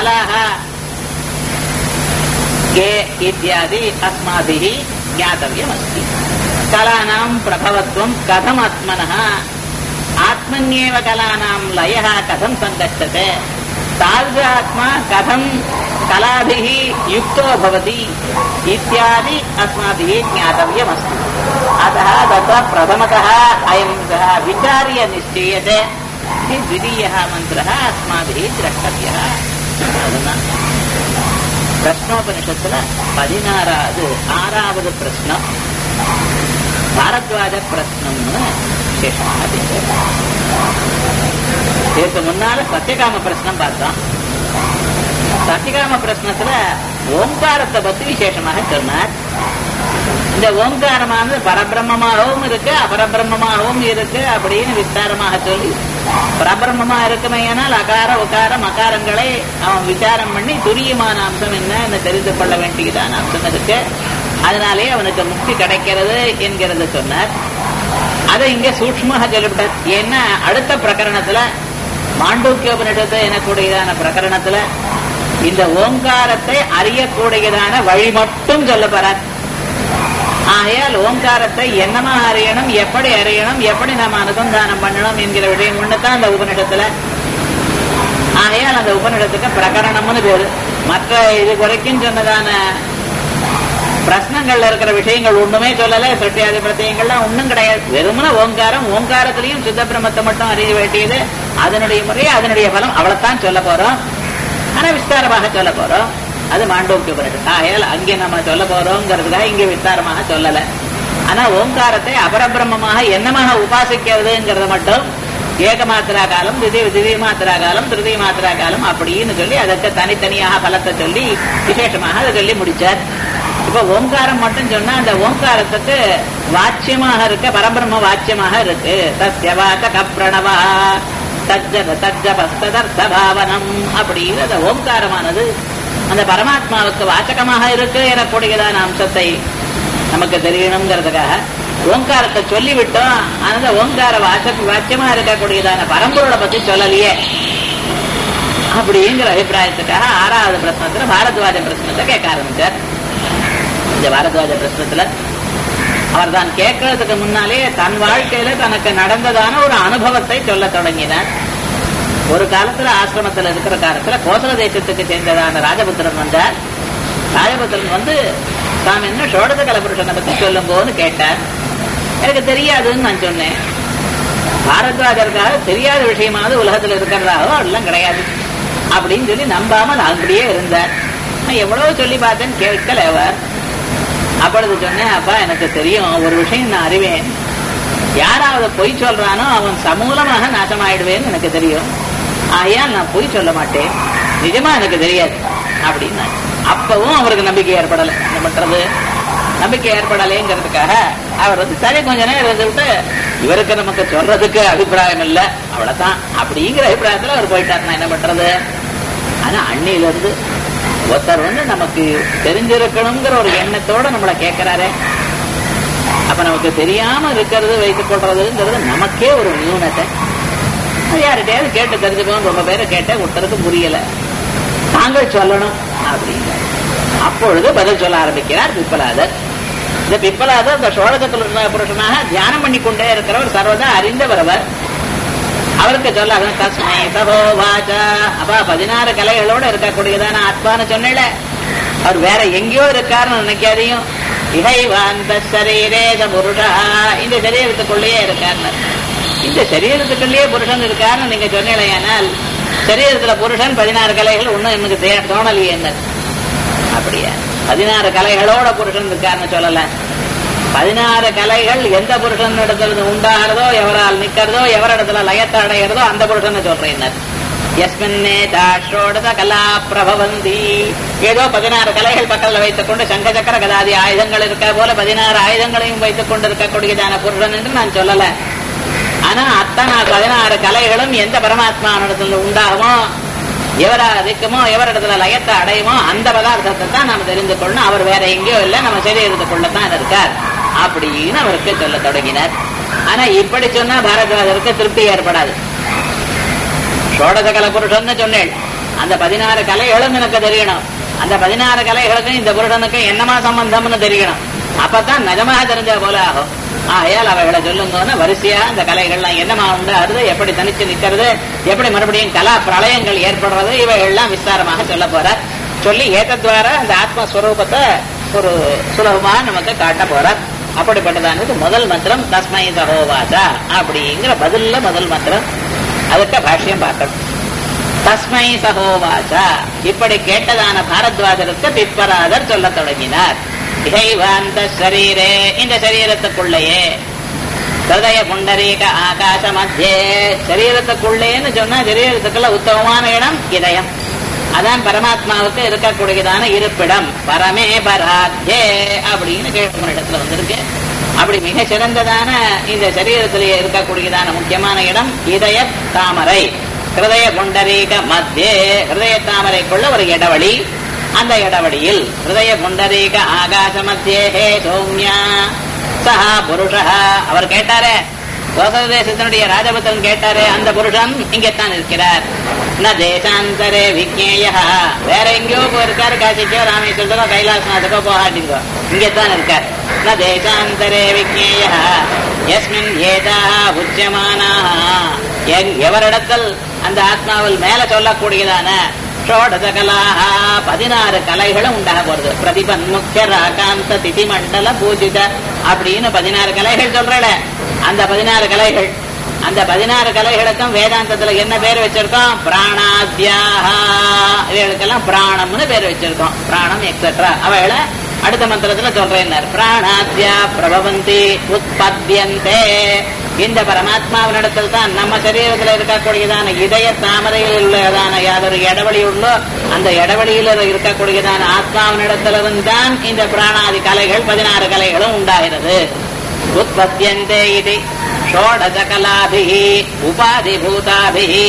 कलाः के इत्यादि अस्माभिः ज्ञातव्यमस्ति। कलानां प्रभवत्वं कथमात्मनः आत्मन्येव कलानां लयः कथं सङ्गच्छते तादृशात्मा कथं कलाभिः युक्तो भवति इत्यादि अस्माभिः ज्ञातव्यमस्ति। अतः तत्र प्रथमतः अयं विचार्य निश्चीयते द्वितीयः मन्त्रः अस्माभिः द्रष्टव्यः। अधुना प्रश्नोपनिषत्तुल 16வது प्रश्नम् भारद्वाज प्रश्नம்னு விசேஷமாக பேசுறோம். இதுக்கு முன்னால சத்தியகாம பிரश्னம் பார்த்தோம். சத்தியகாம பிரश्னத்துல ஓங்காரத்தை பத்தி விசேஷமாக சொன்னார். இந்த ஓங்காரமானது பரபிரம்மமாகவும் இருக்கு அபரபிரம்மமாகவும் இருக்கு அப்படின்னு விஸ்தாரமாக சொல்லி பரபிரம்மமா இருக்குமையானால் அகார உகார மகாரங்களை அவன் விசாரம் பண்ணி துரியமான அம்சம் என்ன தெரிந்து கொள்ள வேண்டியதான அம்சம் இருக்கு. அதனாலே அவனுக்கு முக்தி கிடைக்கிறது என்கிறது சொன்னார். அதை இங்க சூக்ஷ்மமாக சொல்லப்பட்டார். ஏன்னா அடுத்த பிரகரணத்துல மாண்டூக்கியோபனிஷத்து எனக்கூடியதான பிரகரணத்துல இந்த ஓங்காரத்தை அறியக்கூடியதான வழி மட்டும் சொல்ல போறார். ஆகையால் ஓங்காரத்தை என்னமாக அறியணும், எப்படி அறியணும், எப்படி நாம் அனுசந்தானம் பண்ணணும் என்கிற விஷயம் ஒண்ணுதான் அந்த உபனிஷத்துல. ஆகையால் அந்த உபனிஷத்துக்கு பிரகரணம்னு பேரு. மற்ற இது வரைக்கும் சொன்னதான பிரश्னங்கள்ல இருக்கிற விஷயங்கள் ஒண்ணுமே சொல்லல. சிருஷ்டியாதி பிரத்யங்கள்லாம் ஒண்ணும் கிடையாது. வெறுமன ஓங்காரம், ஓங்காரத்திலையும் சுத்த பிரம்மத்தை மட்டும் அறிய வேண்டியது, அதனுடைய முறை, அதனுடைய பலம், அவ்வளவுதான் சொல்ல போறோம். ஆனா விஸ்தாரமாக சொல்ல போறோம். அது மாண்டூக்கிய உபனிஷத்து. ஆகையால் அங்கே நம்ம சொல்ல போறோங்கிறதுக்காக இங்கே விஸ்தாரமாக சொல்லல. ஆனா ஓங்காரத்தை அபரபிரம்மமாக என்னமாக உபாசிக்கிறதுங்கிறத மட்டும் ஏகமாத்திரா காலம், திவ்ய மாத்திரா காலம், திருதிய மாத்திரா காலம் அப்படின்னு சொல்லி அதற்கு தனித்தனியாக பலத்தை சொல்லி விசேஷமாக அதை சொல்லி முடிச்சார். இப்ப ஓங்காரம் மட்டும் சொன்னா அந்த ஓங்காரத்துக்கு வாச்சியமாக இருக்க பரபிரம்ம வாச்சியமாக இருக்கு. தஸ்யவாச்ச கப்ரணவா தஜ்ஜபஸ்ததர்த்தபாவனம் அப்படின்னு அந்த ஓங்காரமானது அந்த பரமாத்மாவுக்கு வாச்சகமாக இருக்கு எனக்கூடியதான அம்சத்தை நமக்கு தெரியணுங்கிறதுக்காக ஓங்காரத்தை சொல்லிவிட்டோம். அந்த ஓங்கார வாச்சியமா இருக்கக்கூடியதான பரம்பொருளை பத்தி சொல்லலையே அப்படிங்கிற அபிப்பிராயத்துக்காக 6வது பிரश्னத்துல பாரத்வாஜ பிரश्னத்தை கேட்க ஆரம்பிச்சார். இந்த பாரத்வாஜ பிரश्னத்துல அவர் தான் கேட்கறதுக்கு முன்னாலே தன் வாழ்க்கையில தனக்கு நடந்ததான ஒரு அனுபவத்தை சொல்ல தொடங்கினார். ஒரு காலத்துல ஆசிரமத்தில் இருக்கிற காலத்துல கோசல தேசத்துக்கு சேர்ந்ததான ராஜபுத்திரன் வந்தார். ராஜபுத்திரன் வந்து தாம் என்ன ஷோடச கலபுருஷனை பத்தி சொல்லும் போது கேட்டார். எனக்கு தெரியாதுன்னு நான் சொன்னேன். பாரத்வாஜருக்காக தெரியாத விஷயமாவது உலகத்துல இருக்கிறதாவோ அதெல்லாம் கிடையாது அப்படின்னு சொல்லி நம்பாமல் அப்படியே இருந்தார். நான் எவ்வளவு சொல்லி பார்த்தேன்னு கேட்கல அவர். அப்பொழுது சொன்னேன், அப்பா எனக்கு தெரியும் ஒரு விஷயம் நான் அறிவேன். யாராவது பொய் சொல்றானோ அவன் சமூலமாக நாசமாயிடுவேன்னு எனக்கு தெரியும். ஆகையால் நான் பொய் சொல்ல மாட்டேன், நிஜமா எனக்கு தெரியாது அப்படின்னா. அப்பவும் அவருக்கு நம்பிக்கை ஏற்படலை. என்ன பண்றது, நம்பிக்கை ஏற்படலைங்கிறதுக்காக அவர் வந்து சரி கொஞ்ச நேரம் இருந்துவிட்டு இவருக்கு நமக்கு சொல்றதுக்கு அபிப்பிராயம் இல்லை அவ்வளவுதான் அப்படிங்கிற அபிப்பிராயத்துல அவர் போயிட்டார். நான் என்ன பண்றது. ஆனா அன்னையில இருந்து ஒருத்தர் வந்து நமக்கு தெரிஞ்சிருக்கணுங்கிற ஒரு எண்ணத்தோட நம்மளை கேட்கிறாரே, அப்ப நமக்கு தெரியாம இருக்கிறது வைத்துக் கொள்றதுங்கிறது நமக்கே ஒரு நியூனத்தை. யார்கிட்டயாவது கேட்டு தெரிஞ்சுக்கணும். ரொம்ப பேரை கேட்ட ஒருத்தருக்கு புரியல, தாங்கள் சொல்லணும் அப்படின்னு. அப்பொழுது பதில் சொல்ல ஆரம்பிக்கிறார் பிப்பலாதர். இந்த பிப்பலாதர் இந்த சோழகத்தில் புருஷனாக தியானம் பண்ணி கொண்டே இருக்கிறவர், சர்வதா அறிந்தவர் அவர். அவருக்கு சொல்ல தஸ்மை சதோ வாச்சா. அப்பா 16 கலைகளோட இருக்கக்கூடியதான ஆத்மான்னு சொன்னேல, அவர் வேற எங்கேயோ இருக்காருன்னு நினைக்காதையும் இகைவாந்த சரீரேத புருஷா, இந்த சரீரத்துக்குள்ளேயே இருக்காருன்னு. இந்த சரீரத்துக்குள்ளேயே புருஷன் இருக்காருன்னு நீங்க சொன்னீங்களேனால் சரீரத்துல புருஷன் 16 கலைகள் ஒன்னும் எனக்கு தோணலையே. அப்படியா 16 கலைகளோட புருஷன் இருக்காருன்னு சொல்லல. 16 கலைகள் எந்த புருஷன் இடத்துல உண்டாகிறதோ, எவரால் நிக்கிறதோ, எவரிடத்துல லயத்தை அடைகிறதோ அந்த புருஷன் சொல்றேன். எஸ்மின்னே தாஷோடத கலா பிரபவந்தி. ஏதோ 16 கலைகள் பக்கத்தில் வைத்துக் கொண்டு சங்க சக்கர கதாதி ஆயுதங்கள் இருக்க போல 16 ஆயுதங்களையும் வைத்துக் கொண்டு இருக்கக்கூடியதான புருஷன் என்று நான் சொல்லல. ஆனா அத்தனை 16 கலைகளும் எந்த பரமாத்மாவிடத்துல உண்டாகுமோ, எவரால் அதிக்குமோ, எவரிடத்துல லயத்தை அடையுமோ அந்த பதார்த்தத்தை தான் நாம தெரிந்து கொள்ளணும். அவர் வேற எங்கேயோ இல்லை, நம்ம சரீரத்துக்குள்ளதான் இருக்கார் அப்படின்னு அவருக்கு சொல்ல தொடங்கினார். ஆனா இப்படி சொன்னா பாரத்வாஜருக்கு திருப்தி ஏற்படாது. ஷோடசகல புருஷன்னு சொன்னேன், அந்த 16 கலைகளும் எனக்கு தெரியணும். அந்த 16 கலைகளுக்கும் இந்த புருடனுக்கும் என்னமா சம்பந்தம்னு தெரியணும். அப்பதான் நிஜமாக தெரிஞ்ச போல ஆகும். ஆகையால் அவைகளை சொல்லுங்கன்னா வரிசையா அந்த கலைகள்லாம் என்னமா உண்டாருது, எப்படி தனிச்சு நிக்கிறது, எப்படி மறுபடியும் கலா பிரளயங்கள் ஏற்படுறது, இவைகள்லாம் விஸ்தாரமாக சொல்ல போற. சொல்லி ஏத்தத்வாரா அந்த ஆத்மஸ்வரூபத்தை ஒரு சுலபமா நமக்கு காட்ட போற. அப்படிப்பட்டதானது முதல் மந்திரம் தஸ்மை சகோவாசா அப்படிங்கிற பதில்ல முதல் மந்திரம். அதுக்கு பாஷ்யம் பார்க்கணும். தஸ்மை சகோவாசா இப்படி கேட்டதான பாரத்வாஜருக்கு பிப்பராதர் சொல்ல தொடங்கினார். இதைவாந்த சரீரே இந்த சரீரத்துக்குள்ளேயே ஹிருதய புண்டரீக ஆகாச மத்தியே சரீரத்துக்குள்ளேன்னு சொன்னா சரீரத்துக்குள்ள உத்தமமான இடம் இதயம். அதான் பரமாத்மாவுக்கு இருக்கக்கூடியதான இருப்பிடம். பரமே பராத்யே அப்படின்னு கேட்கும் இடத்துல வந்திருக்கு. அப்படி மிக சிறந்ததான இந்த சரீரத்திலேயே இருக்கக்கூடியதான முக்கியமான இடம் இதய தாமரை. ஹிருதய புண்டரீக மத்தியே ஹிருதய தாமரைக்குள்ள ஒரு இடவழி. அந்த இடவழியில் ஹிருதய புண்டரீக ஆகாச மத்தியே ஹே சௌமியா சஹா புருஷா அவர் கேட்டாரே, கோசல தேசத்தினுடைய ராஜபுத்திரன் கேட்டாரே, அந்த புருஷன் இங்கத்தான் இருக்கிறார். ந தேசாந்தரே விஜ்ஞேய வேற எங்கேயோ போயிருக்காரு, காசிக்கோ ராமேஸ்வரத்தோ கைலாசநாதக்கோ போகாட்டிங்கோ, இங்கத்தான் இருக்கார். ந தேசாந்தரே விஜ்ஞேய யஸ்மின் ஏதா உச்சமானா எவரிடத்தில் அந்த ஆத்மாவில் மேல சொல்லக்கூடியதான ஷோடசகலாக 16 கலைகளும் உண்டாக போறது. பிரதிபன் முக்கிய ராகாந்த திதி மண்டல பூஜித அப்படின்னு 16 கலைகள் சொல்றல. அந்த 16 கலைகள், அந்த 16 கலைகளுக்கும் வேதாந்தத்துல என்ன பேர் வச்சிருக்கோம்? பிராணாத்யாக. இவர்களுக்கெல்லாம் பிராணம்னு பேர் வச்சிருக்கோம். பிராணம் எக்ஸெட்ரா அவைகளை அடுத்த மந்திரத்துல சொல்றேன். பிராணாத்யா பிரபவந்தி உற்பத்தியந்தே. இந்த பரமாத்மாவினிடத்தில் தான் நம்ம சரீரத்தில் இருக்கக்கூடியதான இதய தாமரையில் உள்ளதான யாதொரு இடவழி உள்ளோ அந்த இடவழியில இருக்கக்கூடியதான ஆத்மாவினிடத்திலிருந்தான் இந்த பிராணாதி கலைகள் 16 கலைகளும் உண்டாகிறது. உற்பத்தியந்தே இது ஷோடசகலாபிஹி உபாதி பூதாபிஹி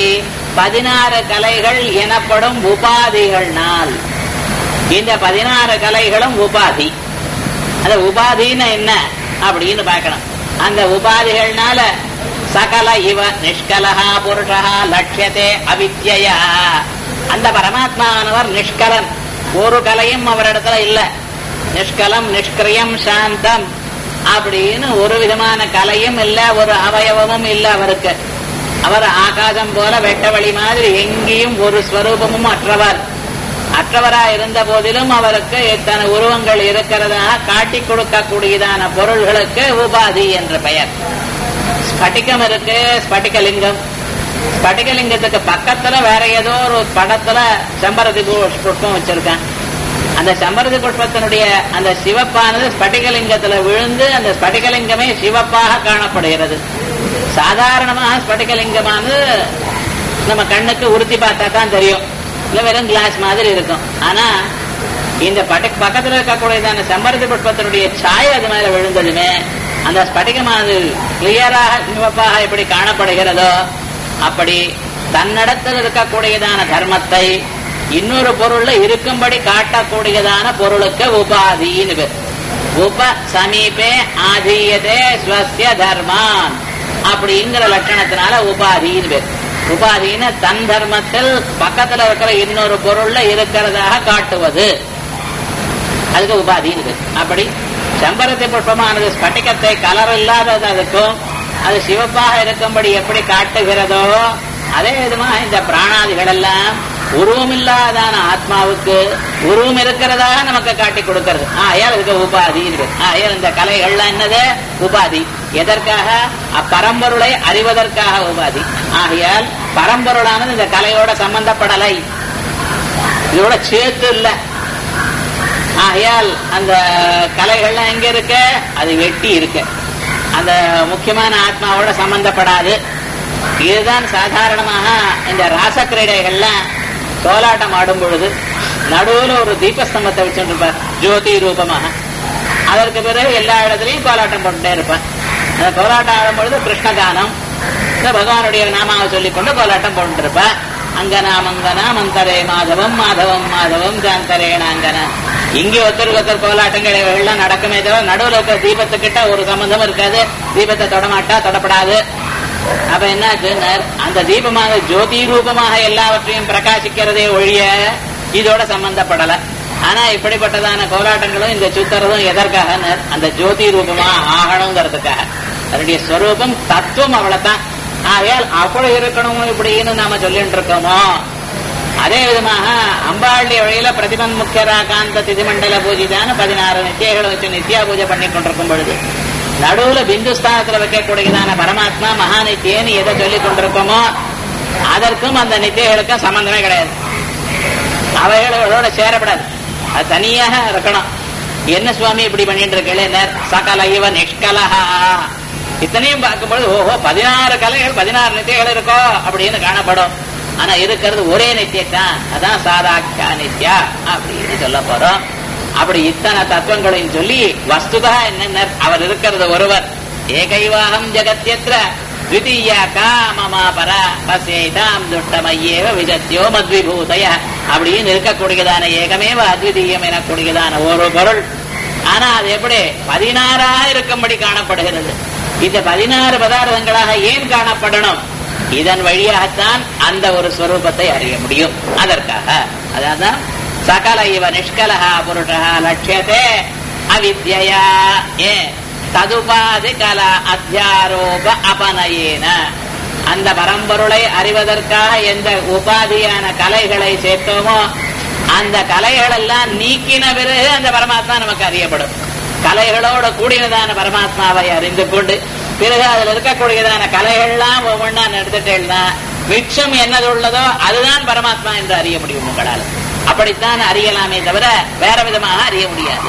16 கலைகள் எனப்படும் உபாதிகள்னால். இந்த 16 கலைகளும் உபாதி. அந்த உபாதின்னு என்ன அப்படின்னு பார்க்கணும். அந்த உபாதிகள்னால சகல இவ நிஷ்கலஹா புருஷா லட்சியத்தே அவித்யா. அந்த பரமாத்மானவர் நிஷ்கலன், ஒரு கலையும் அவரிடத்துல இல்ல. நிஷ்கலம் நிஷ்கிரியம் சாந்தம் அப்படின்னு ஒரு விதமான கலையும் இல்ல, ஒரு அவயவமும் இல்ல அவருக்கு. அவர் ஆகாசம் போல வெட்டவழி மாதிரி எங்கேயும் ஒரு ஸ்வரூபமும் அற்றவரா இருந்த போதிலும் அவருக்கு எத்தனை உருவங்கள் இருக்கிறதாக காட்டி கொடுக்கக்கூடியதான பொருள்களுக்கு உபாதி என்ற பெயர். ஸ்பட்டிகம் இருக்கு, ஸ்பட்டிகலிங்கம். ஸ்பட்டிகலிங்கத்துக்கு பக்கத்துல வேற ஏதோ ஒரு படத்துல செம்பருத்தி புஷ்பம் வச்சிருக்கான். அந்த செம்பருத்தி புஷ்பத்தினுடைய அந்த சிவப்பானது ஸ்பட்டிகலிங்கத்துல விழுந்து அந்த ஸ்பட்டிகலிங்கமே சிவப்பாக காணப்படுகிறது. சாதாரணமாக ஸ்பட்டிகலிங்கமானது நம்ம கண்ணுக்கு உறுத்தி பார்த்தா தான் தெரியும், இல்ல வெறும் கிளாஸ் மாதிரி இருக்கும். ஆனா இந்த பக்கத்துல இருக்கக்கூடியதான செம்பருத்தி புஷ்பத்தினுடைய சாயை அது மேல விழுந்ததுமே அந்த ஸ்பட்டிகமானது கிளியராக சிவப்பாக எப்படி காணப்படுகிறதோ அப்படி தன்னிடத்தில் இருக்கக்கூடியதான தர்மத்தை இன்னொரு பொருள்ல இருக்கும்படி காட்டக்கூடியதான பொருளுக்கு உபாதின்னு பேர். உப சமீபே ஆதீயதே ஸ்வஸ்ய தர்மான் அப்படிங்கிற லட்சணத்தினால உபாதின்னு பேர். உபாதின்னு தன் தர்மத்தில் பக்கத்துல இருக்கிற இன்னொரு பொருள்ல இருக்கிறதாக காட்டுவது, அதுக்கு உபாதின்னு பேர். அப்படி செம்பருத்தி புஷ்பமானது ஸ்பட்டிகத்தை கலர் இல்லாதது அதுக்கும் அது சிவப்பாக இருக்கும்படி எப்படி காட்டுகிறதோ அதே விதமா இந்த பிராணாதிகள் எல்லாம் உருவம் இல்லாதான ஆத்மாவுக்கு உருவம் இருக்கிறதாக நமக்கு காட்டி கொடுக்கிறது. ஆயால் இதுக்கு உபாதி. ஆயால் இந்த கலைகள்லாம் என்னது? உபாதி. எதற்காக? அப்பரம்பொருளை அறிவதற்காக உபாதி. ஆகையால் பரம்பொருளானது இந்த கலையோட சம்பந்தப்படலை, இதோட சேர்த்து இல்ல. ஆகையால் அந்த கலைகள்லாம் எங்க இருக்கு? அது வெட்டி இருக்கு, அந்த முக்கியமான ஆத்மாவோட சம்பந்தப்படாது. இதுதான் சாதாரணமாக இந்த ராசக்கிரீடைகள்லாம் கோலாட்டம் ஆடும் பொழுது நடுவில் ஒரு தீபஸ்தம்பத்தை வச்சுருப்பார் ஜோதி ரூபமாக. அதற்கு பிறகு எல்லா இடத்துலையும் கோலாட்டம் போட்டுட்டே இருப்பார். அந்த கோலாட்டம் ஆடும் பொழுது கிருஷ்ணகானம் பகவானுடைய நாமாவை சொல்லிக்கொண்டு கோலாட்டம் போட்டு இருப்பார். அங்கனா மங்கனா மந்தரே மாதவம் மாதவம் மாதவம் ஜாந்தரேனாங்கனா. இங்கே ஒருத்தருக்கு கோலாட்டங்கள் எல்லாம் நடக்குமே தவிர நடுவில் இருக்கிற தீபத்துக்கிட்ட ஒரு சம்பந்தம் இருக்காது. தீபத்தை தொடமாட்டா, தொடப்படாது. அப்ப என்னாச்சு, அந்த தீபமாக ஜோதி ரூபமாக எல்லாவற்றையும் பிரகாசிக்கிறதே ஒழிய இதோட சம்பந்தப்படல. ஆனா இப்படிப்பட்டதான கோலாட்டங்களும் இந்த சுத்தரதும் எதற்காக, அந்த ஜோதி ரூபமா ஆகணுங்கிறதுக்காக. அதனுடைய ஸ்வரூபம் தத்துவம் அவ்வளவுதான். ஆகையால் அப்படி இருக்கணும் இப்படின்னு நாம சொல்லிட்டு இருக்கோமோ, அதே விதமாக அம்பாளுடைய வழியில பிரதிபன் முக்கியரா காந்த திதிமண்டல பூஜைதான 16 நித்தியகளை வச்சு நித்தியா பூஜை பண்ணி கொண்டிருக்கும் பொழுது நடுவுல பிந்துஸ்தானத்துல வைக்கக்கூடியதான பரமாத்மா மகாநித்தியன்னு எதை சொல்லிக் கொண்டிருக்கோமோ அதற்கும் அந்த நித்தியர்களுக்கும் சம்பந்தமே கிடையாது. அவைகளோட சேரப்படாது, அது தனியாக இருக்கணும். என்ன சுவாமி இப்படி பண்ணிட்டு இருக்கல, சகல இவ நிஷ்கலஹா இத்தனையும் பார்க்கும்போது ஓஹோ 16 கலைகள் 16 நித்தியங்கள் இருக்கோ அப்படின்னு காணப்படும். ஆனா இருக்கிறது ஒரே நித்தியத்தான், அதான் சாதாக்கியா நித்யா அப்படின்னு சொல்ல போறோம். அப்படி இத்தனை தத்துவங்களையும் சொல்லி வஸ்துதா என்ன, அவர் இருக்கிறது ஒருவர். ஏகைவாகம் ஜெகத்யத்ர த்விதீய காமமா பர பசேதாம் துஷ்டமையேவ விஜத்யோ மத்விபூதய அப்படின்னு இருக்கக்கூடியதான ஏகமேவ அத்விதீயம் எனக்கூடியதான ஒரு பொருள். ஆனா அது எப்படி 16ஆக இருக்கும்படி காணப்படுகிறது. இந்த 16 பதார்த்தங்களாக ஏன் காணப்படணும்? இதன் வழியாகத்தான் அந்த ஒரு ஸ்வரூபத்தை அறிய முடியும். அதற்காக அதான் சகல இவ நிஷ்கலஹா புருஷா லட்சியதே அவித்யா ததுபாதி கல அத்தியாரோப அபநயேன. அந்த பரம்பொருளை அறிவதற்காக எந்த உபாதியான கலைகளை சேர்த்தோமோ அந்த கலைகள் எல்லாம் நீக்கின பிறகு அந்த பரமாத்மா நமக்கு அறியப்படும். கலைகளோட கூடினதான பரமாத்மாவை அறிந்து கொண்டு பிறகு அதுல இருக்கக்கூடியதான கலைகள்லாம் ஒவ்வொன்றா எடுத்துட்டேன்னா மிச்சம் என்னது உள்ளதோ அதுதான் பரமாத்மா என்று அறிய முடியும் உங்களால். அப்படித்தான் அறியலாமே தவிர வேற விதமாக அறிய முடியாது.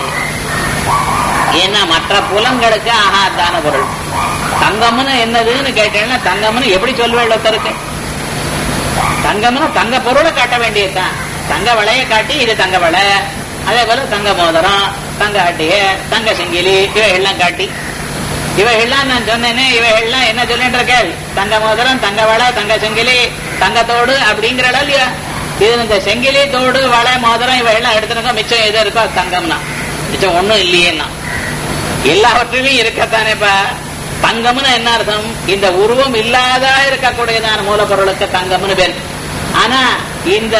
ஏன்னா மற்ற புலங்களுக்கு ஆகாதான பொருள். தங்கம்னு என்னதுன்னு கேட்டேன்னா தங்கம்னு எப்படி சொல்வேன் ஒருத்தருக்கு? தங்கம்னு தங்க பொருளை காட்ட வேண்டியதுதான். தங்க வளைய காட்டி இது தங்க வளை, அதே போல தங்க மோதிரம், தங்க அட்டிய, தங்க செங்கிலி இவைகள்லாம் காட்டி இவைகள்லாம் நான் சொன்னேனே, இவைகள்லாம் என்ன சொல்லிட்டு இருக்கேன்? தங்க மோதிரம், தங்க வளை, தங்க செங்கிலி, தங்கத்தோடு அப்படிங்கிறடா இல்லையா? இது இந்த செங்கிலி தோடு வளை மோதிரம் இவைகள்லாம் எடுத்துருக்கோம். மிச்சம் எது இருக்கோ அது தங்கம்னா, மிச்சம் ஒண்ணும் இல்லையேன்னா எல்லாவற்றிலும் இருக்கத்தானேப்ப. தங்கம்னு என்ன அர்த்தம்? இந்த உருவம் இல்லாதா இருக்கக்கூடியதான மூலப்பொருளுக்கு தங்கம்னு பேர். ஆனா இந்த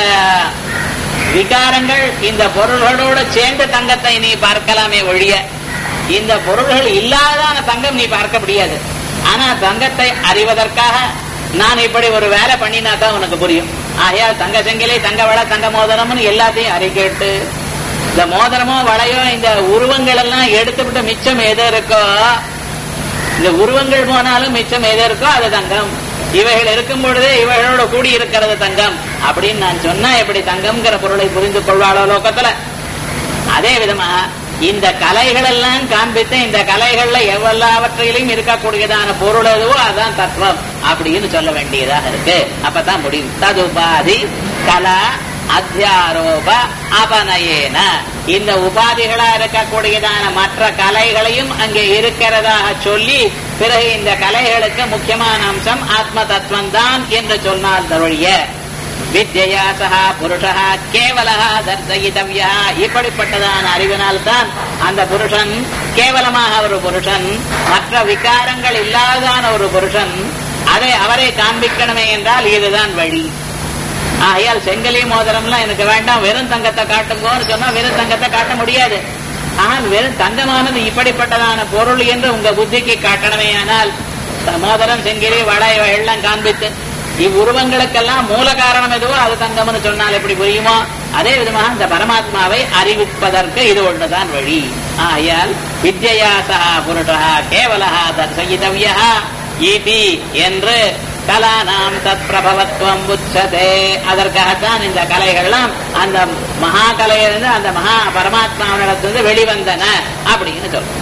விகாரங்கள் இந்த பொருள்களோட சேர்ந்து தங்கத்தை நீ பார்க்கலாமே ஒழிய இந்த பொருள்கள் இல்லாதான தங்கம் நீ பார்க்க முடியாது. ஆனா தங்கத்தை அறிவதற்காக நான் இப்படி ஒரு வேலை பண்ணினா தான் உனக்கு புரியும். ஆகையால் தங்க செங்கிலி, தங்க வளை, தங்க மோதிரம்னு எல்லாத்தையும் அறிக்கேட்டு இந்த மோதிரமோ வளையோ இந்த உருவங்கள் எல்லாம் எடுத்துவிட்டு மிச்சம் எது இருக்கோ, இந்த உருவங்கள் போனாலும் மிச்சம் எது இருக்கோ அது தங்கம். இவைகள் இருக்கும் பொழுது இவைகளோட கூடி இருக்கிறது தங்கம் அப்படின்னு நான் சொன்னா எப்படி தங்கம்ங்கிற பொருளை புரிந்து கொள்வாளோ லோகத்துல? அதே விதமா இந்த கலைகள் எல்லாம் காண்பித்து இந்த கலைகள்ல எவ்வளவற்றையிலும் இருக்கக்கூடியதான பொருள் எதுவோ அதான் தத்துவம் அப்படின்னு சொல்ல வேண்டியதாக இருக்கு. அப்பதான் முடியும். ததுபாதி கலா அத்தியாரோப அபநயேன. இந்த உபாதிகளா இருக்கக்கூடியதான மற்ற கலைகளையும் அங்கே இருக்கிறதாக சொல்லி பிறகு இந்த கலைகளுக்கு முக்கியமான அம்சம் ஆத்ம தத்துவம் தான் என்று சொன்னால் தருளிய வித்யா சஹா புருஷா கேவலஹா தர்சயிதவ்யா. இப்படிப்பட்டதான அறிவினால் தான் அந்த புருஷன் கேவலமாக ஒரு புருஷன், மற்ற விகாரங்கள் இல்லாதான ஒரு புருஷன். அதை அவரை காண்பிக்கணுமே என்றால் இதுதான் வழி. ஆகையால் செங்கலி மோதிரம்லாம் எனக்கு வேண்டாம், வெறும் தங்கத்தை காட்டுங்கன்னு சொன்னா வெறும் தங்கத்தை காட்ட முடியாது. ஆனால் வெறும் தங்கமானது இப்படிப்பட்டதான பொருள் என்று உங்க புத்திக்கு காட்டணுமே. ஆனால் மோதிரம், செங்கிலி, வளை எல்லாம் காண்பித்து இவ்வுருவங்களுக்கெல்லாம் மூல காரணம் எதுவோ அது தங்கம்னு சொன்னால் எப்படி புரியுமோ அதே விதமாக இந்த பரமாத்மாவை அறிவிப்பதற்கு இது ஒன்றுதான் வழி. ஆகையால் வித்யா சஹா புருஷா கேவலஹா தர்சயிதவ்யா ஈதி என்று கலானாம் தத் பிரபவத்துவம் உச்சதே. அதற்காகத்தான் இந்த கலைகள்லாம் அந்த மகா கலையிலிருந்து அந்த மகா பரமாத்மாவினிடத்திலிருந்து வெளிவந்தன அப்படின்னு சொல்றோம்.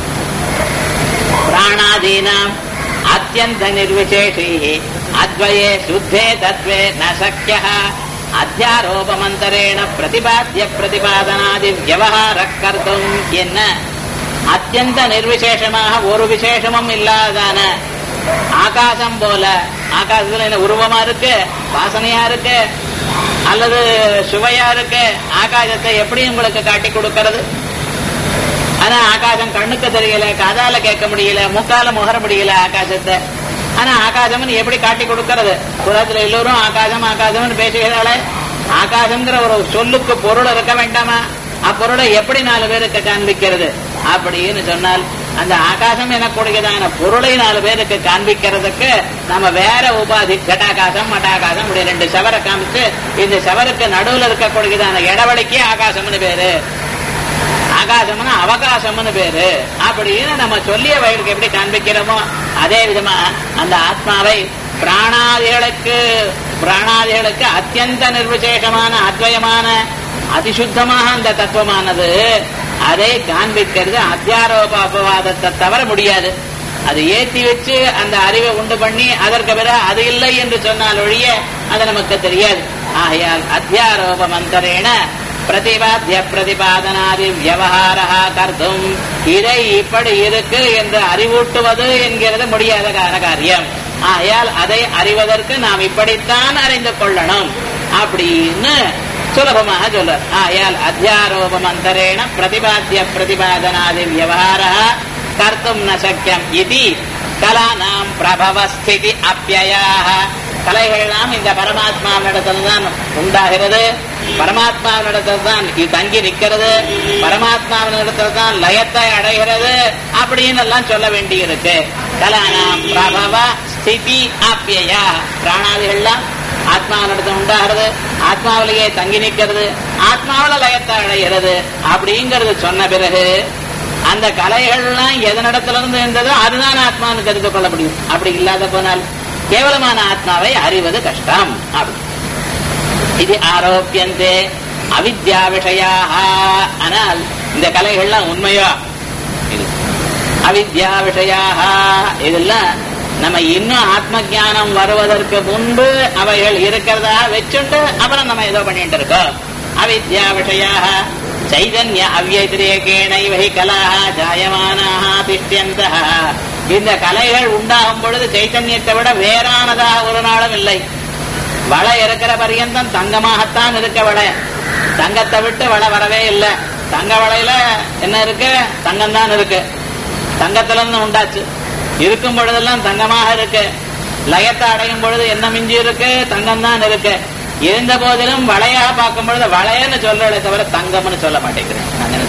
பிராணாதீனாம் அத்யந்த நிர்விசேஷி அத்வயே சுத்தே தத்வே ந சக்யः அத்தியாரோபமந்தரேண பிரதிபாத்திய பிரதிபாதனாதி வியவஹார கர்த்தும். என்ன அத்தியந்த நிர்விசேஷமாக ஒரு விசேஷமும் இல்லாதான ஆகாசம் போல, ஆகாசத்துல என்ன உருவமா இருக்கு, வாசனையா இருக்கு அல்லது சுவையா இருக்கு, ஆகாசத்தை எப்படி உங்களுக்கு காட்டி கொடுக்கிறது? ஆனா ஆகாசம் கண்ணுக்கு தெரியல, காதால கேட்க முடியல, மூக்கால முகர முடியல ஆகாசத்தை. ஆனா ஆகாசம்னு எப்படி காட்டி கொடுக்கறது? புறத்துல எல்லோரும் ஆகாசம் ஆகாசம்னு பேசுகிறாளே, ஆகாசம்ங்கிற ஒரு சொல்லுக்கு பொருள் இருக்க வேண்டாமா? அப்பொருளை எப்படி 4 பேருக்கு காண்பிக்கிறது அப்படின்னு சொன்னால், அந்த ஆகாசம் எனக்கூடியதான பொருளை 4 பேருக்கு காண்பிக்கிறதுக்கு நம்ம வேற உபாதி, கட்டாகாசம் மட்டாகாசம் இப்படி 2 சவரை காமிச்சு, இந்த சவருக்கு நடுவில் இருக்கக்கூடியதான இடவெளிக்கு ஆகாசம்னு பேரு, ஆகாசம்னு அவகாசம்னு பேரு அப்படின்னு நம்ம சொல்லிய வயலுக்கு எப்படி காண்பிக்கிறோமோ அதே விதமா அந்த ஆத்மாவை பிராணாதிகளுக்கு அத்தியந்த நிர்விசேஷமான அத்வயமான அதிசுத்தமாக அந்த தத்துவமானது அதை காண்பிக்கிறது அத்தியாரோப அபவாதத்தை தவற முடியாது. அது ஏற்றி வச்சு அந்த அறிவை உண்டு பண்ணி அதற்கு பிறகு அது இல்லை என்று சொன்னால் ஒழிய அது நமக்கு தெரியாது. ஆகையால் அத்தியாரோப மந்தரேன பிரதிபாத்திய பிரதிபாதனாதி வியவஹாரஹ கர்த்தும், இதை இப்படி இருக்கு என்று அறிவூட்டுவது என்கிறது முடியாத காரியம். ஆகையால் அதை அறிவதற்கு நாம் இப்படித்தான் அறிந்து கொள்ளணும் அப்படின்னு சுலபமாக சொல்றார். ஆகையால் அத்தியாரோப மந்தரேன பிரதிபாத்திய பிரதிபாதனாதி வியவஹாரஹ கர்த்தும் ந சக்கியம் இதி கலானாம் பிரபவஸ்திதி அப்யயாஹ. கலைகள்லாம் இந்த பரமாத்மாவினிடத்தில் தான் உண்டாகிறது, பரமாத்மாவினிடத்தில் தான் இது தங்கி நிற்கிறது, பரமாத்மாவினிடத்தில் தான் லயத்தை அடைகிறது அப்படின்னு எல்லாம் சொல்ல வேண்டி இருக்கு. கலானாம் பிரபவ ஸ்திதி அப்யயா. பிராணாதிகள்லாம் ஆத்மாவினிடத்தில் உண்டாகிறது, ஆத்மாவிலேயே தங்கி நிற்கிறது, ஆத்மாவில லயத்தை அடைகிறது அப்படிங்கிறது சொன்ன பிறகு அந்த கலைகள்லாம் எதனிடத்திலிருந்து இருந்ததோ அதுதான் ஆத்மான்னு தெரிந்து கொள்ள முடியும். அப்படி இல்லாத போனால் கேவலமான ஆத்மாவை அறிவது கஷ்டம். இது ஆரோப்பியந்தே அவித்யா விஷயாக. ஆனால் இந்த கலைகள்லாம் உண்மையோ? அவித்யா விஷயாக. இதெல்லாம் நம்ம இன்னும் ஆத்ம ஞானம் வருவதற்கு முன்பு அவைகள் இருக்கிறதா வச்சுண்டு அப்புறம் நம்ம ஏதோ பண்ணிட்டு இருக்கோம். அவித்யா விஷயாக சைதன்ய அவ்யதிரேகேண இவை கலாஹ ஜாயமானாஹ திஷ்யந்தஹ. இந்த கலைகள் உண்டாகும் பொழுது சைத்தன்யத்தை விட வேறானதாக ஒரு நாளும் இல்லை. வளை இருக்கிற பரியந்தம் தங்கமாகத்தான் இருக்க வளை, தங்கத்தை விட்டு வளை வரவே இல்லை. தங்க வளையில என்ன இருக்கு? தங்கம் தான் இருக்கு. தங்கத்துல இருந்து உண்டாச்சு, இருக்கும் பொழுதெல்லாம் தங்கமாக இருக்கு. லயத்தை அடையும் பொழுது என்ன மிஞ்சி இருக்கு? தங்கம் தான் இருக்கு. இருந்த போதிலும் வளையாக பார்க்கும் பொழுது வளையன்னு சொல்றதை தவிர தங்கம்னு சொல்ல மாட்டேங்கிறேன்.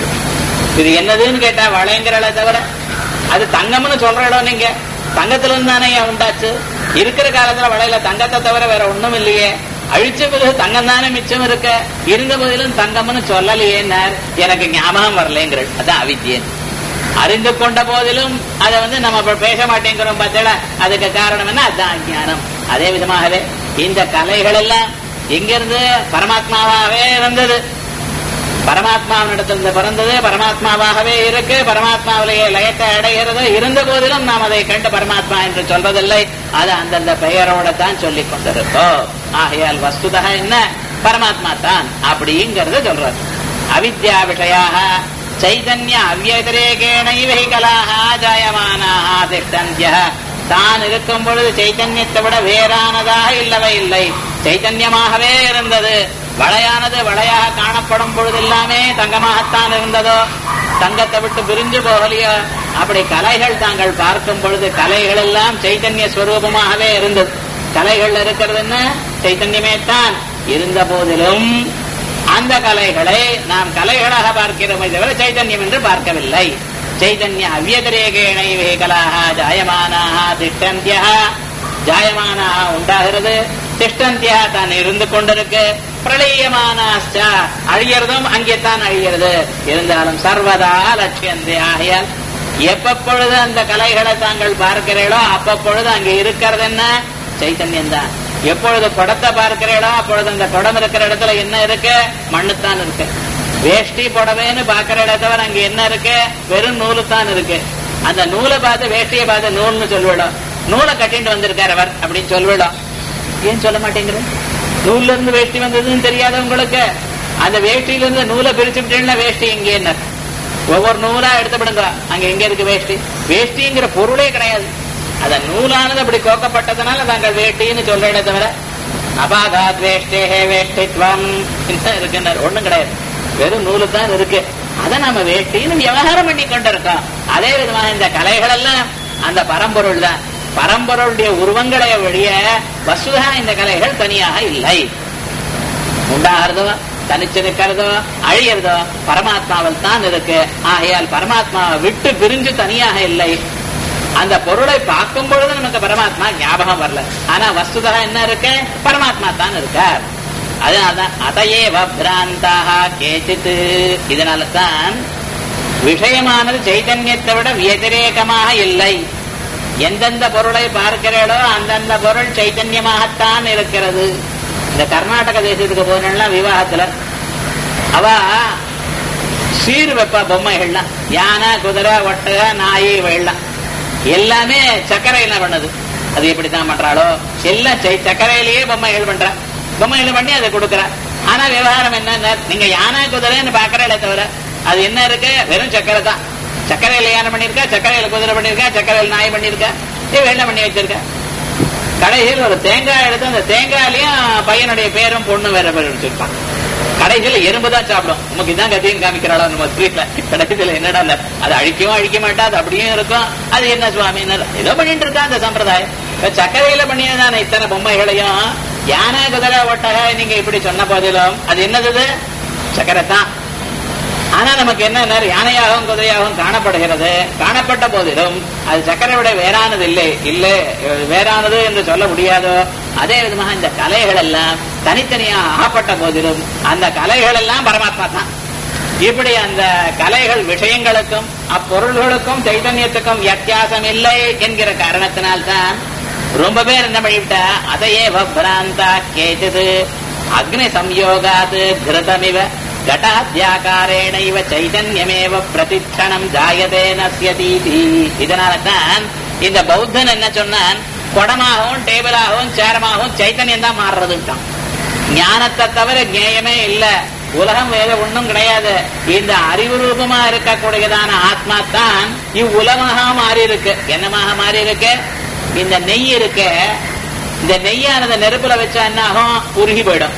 இது என்னதுன்னு கேட்டா வளைங்கிறத தவிர அது தங்கம்னு சொல்ற இடம் நீங்க தங்கத்துல இருந்து தானே உண்டாச்சு. இருக்கிற காலத்துல வளையல தங்கத்தை தவிர வேற ஒண்ணும் இல்லையே. அழிச்ச பிறகு தங்கம் தானே மிச்சம் இருக்க, இருந்த போதிலும் தங்கம்னு சொல்லலையேன்னார். எனக்கு ஞாபகம் வரலைங்கிற அதான் அவித்யன். அறிந்து கொண்ட போதிலும் அதை நம்ம பேச மாட்டேங்கிறோம் பார்த்தா அதுக்கு காரணம் என்ன? அதுதான் அஞ்ஞானம். அதே விதமாகவே இந்த கலைகள் எல்லாம் எங்கிருந்து? பரமாத்மாவாகவே இருந்தது, பரமாத்மாவினிடத்திலிருந்து பிறந்தது, பரமாத்மாவாகவே இருக்கு, பரமாத்மாவிலேயே லயத்தை அடைகிறது. இருந்த போதிலும் நாம் அதை கண்டு பரமாத்மா என்று சொல்வதில்லை, அது அந்தந்த பெயரோட தான் சொல்லிக் கொண்டிருக்கோம். ஆகையால் வஸ்துதா என்ன? பரமாத்மா தான் அப்படிங்கறத சொல்றார். அவித்யா விஷயாக சைதன்ய அவ்யதிரேகேண இவை கலாஹ ஜாயமானாஹ திஷ்டந்த்யஹ. தான் இருக்கும் பொழுது சைத்தன்யத்தை விட வேறானதாக இல்லவே இல்லை, சைத்தன்யமாகவே இருந்தது. வளையானது வளையாக காணப்படும் பொழுது எல்லாமே தங்கமாகத்தான் இருந்ததோ, தங்கத்தை விட்டு பிரிஞ்சு போகலையோ. அப்படி கலைகள் தாங்கள் பார்க்கும் பொழுது கலைகள் எல்லாம் சைத்தன்ய ஸ்வரூபமாகவே இருந்தது. கலைகள் இருக்கிறது என்ன? சைத்தன்யமே தான். இருந்த போதிலும் அந்த கலைகளை நாம் கலைகளாக பார்க்கிறோமே தவிர சைத்தன்யம் என்று பார்க்கவில்லை. சைதன்ய அவ்யதிரேகேண இவை கலாஹ ஜாயமானாஹ திஷ்டந்த்யஹ. ஜாயமானாஹ உண்டாகிறது, திஷ்டந்த்யஹ தான் இருந்து கொண்டிருக்கு, பிரளயமானாஸ்ச அழியறதும் அங்கேத்தான் அழிகிறது. இருந்தாலும் சர்வதா லட்சியந்தே. ஆகையால் எப்பப்பொழுது அந்த கலைகளை தாங்கள் பார்க்கிறீர்களோ அப்பப்பொழுது அங்கே இருக்கிறது என்ன? சைத்தன்யம் தான். எப்பொழுது குடத்தை பார்க்கிறீர்களோ அப்பொழுது அந்த குடம் இருக்கிற இடத்துல என்ன இருக்கு? மண்ணுத்தான் இருக்கு. வேஷ்டி புடவைன்னு பாக்குற இடத்தவர் அங்க என்ன இருக்கு? வெறும் நூலு தான் இருக்கு. அந்த நூலை பார்த்து வேஷ்டியை பார்த்து நூல்னு சொல்லிவிடும். நூலை கட்டிட்டு வந்திருக்கார் அவர் அப்படின்னு சொல்லிவிடும். ஏன் சொல்ல மாட்டேங்கிறது? நூல்ல இருந்து வேஷ்டி வந்ததுன்னு தெரியாத உங்களுக்கு? அந்த வேஷ்டியில இருந்து நூலை பிரிச்சுட்டேன்னா வேஷ்டி எங்க என்ன? ஒவ்வொரு நூலா எடுத்துவிடுங்க, அங்க எங்க இருக்கு வேஷ்டி? வேஷ்டிங்கிற பொருளே கிடையாது. அந்த நூலானது அப்படி கோக்கப்பட்டதுனால தாங்கள் வேஷ்டின்னு சொல்றேனே தவிர அபாகாத் வேஷ்டே வேஷ்டித்வம் இருக்குன்னு ஒண்ணும் கிடையாது. வெறும் நூலு தான் இருக்கு. அதை நம்ம வேஷ்டின்னு விவகாரம் பண்ணி கொண்டிருக்கோம். அதே விதமாக இந்த கலைகள் எல்லாம் அந்த பரம்பொருள் தான். பரம்பொருளுடைய உருவங்களை வழிய வசுதா இந்த கலைகள் தனியாக இல்லை. உண்டாகிறதோ தனிச்சு நிற்கிறதோ அழியறதோ பரமாத்மாவில் தான் இருக்கு. ஆகையால் பரமாத்மாவை விட்டு பிரிஞ்சு தனியாக இல்லை. அந்த பொருளை பார்க்கும் பொழுது நமக்கு பரமாத்மா ஞாபகம் வரல. ஆனா வஸ்துதா என்ன இருக்கு? பரமாத்மா தான் இருக்கார். அதனால்தான் அதையேவ பிராந்தாக கேச்சித்து. இதனால தான் விஷயமானது சைதன்யத்தை விட வியதிரேகமாக இல்லை. எந்தெந்த பொருளை பார்க்கிறீர்களோ அந்தந்த பொருள் சைத்தன்யமாகத்தான் இருக்கிறது. இந்த கர்நாடக தேசத்துக்கு போனா விவாகத்துல அவ சீர் வெப்ப பொம்மைகள்லாம் யானை குதிரை ஒட்டக நாய் வெள்ளம் எல்லாமே சர்க்கரையில பண்ணது. அது எப்படித்தான் பண்றாளோ எல்லாம் சர்க்கரையிலேயே பொம்மைகள் பண்ற. பொம்மைகள் பண்ணி அதை கொடுக்குற. ஆனா விவகாரம் என்ன? நீங்க யானை குதிரைன்னு பாக்குறே தவிர அது என்ன இருக்கு? வெறும் சர்க்கரை தான். சர்க்கரையில யானை பண்ணிருக்கா, சர்க்கரையில குதிரை பண்ணிருக்கா, சர்க்கரையில நாய் பண்ணிருக்கா, வெள்ளம் பண்ணி வச்சிருக்க. கடைசியில் ஒரு தேங்காய் எடுத்து அந்த தேங்காயிலையும் பையனுடைய பேரும் பொண்ணு வேற பேர் வச்சிருப்பான். கடைசியில எறும்பு தான் சாப்பிடும். நமக்கு இதான் கதையும் காமிக்கிறாளோ நம்ம ஸ்ட்ரீட்ல. கடைசியில என்னடா அது அழிக்கவும் அழிக்க மாட்டா, அது அப்படியும் இருக்கும். அது என்ன சுவாமி ஏதோ பண்ணிட்டு இருக்கா அந்த சம்பிரதாயம். சர்க்கரையில பண்ணியதான இத்தனை பொம்மைகளையும் யானை குதிரை ஒட்டக நீங்க இப்படி சொன்ன போதிலும் அது என்னது? சர்க்கரை தான். ஆனா நமக்கு என்ன யானையாகவும் குதிரையாகவும் காணப்படுகிறது. காணப்பட்ட போதிலும் அது சர்க்கரை விட வேறானது இல்லை. இல்லை வேறானது என்று சொல்ல முடியாதோ அதே விதமாக இந்த கலைகள் எல்லாம் தனித்தனியாக ஆகப்பட்ட போதிலும் அந்த கலைகள் எல்லாம் பரமாத்மா தான். இப்படி அந்த கலைகள் விஷயங்களுக்கும் அப்பொருள்களுக்கும் சைதன்யத்துக்கும் வித்தியாசம் இல்லை என்கிற காரணத்தினால்தான் ரொம்ப பேர் என்ன பண்ணிவிட்டா அதையே பிராந்தா கேச்சது அக்னி சம்யோகாது கிருதமிவ கட்டாத்யாகாரேண இவ சைதன்யமேவ பிரதிக்ஷணம் ஜாயதே நஸ்யதீதி. இதனால்தான் இந்த பௌத்தன் என்ன சொன்னான்? குடமாகவும் டேபிளாகவும் சேரமாகவும் சைத்தன்யம் தான் மாறுறதுட்டான். ஞானத்தை தவிர ஞேயமே இல்ல. உலகம் வேற ஒண்ணும் கிடையாது. இந்த அறிவு ரூபமா இருக்கக்கூடியதான ஆத்மா தான் இவ்வுலகமாக மாறி இருக்கு. என்னமாக மாறி இருக்கு? இந்த நெய் இருக்கு. இந்த நெய்யானது நெருப்புல வச்சா என்ன ஆகும்? உருகி போயிடும்.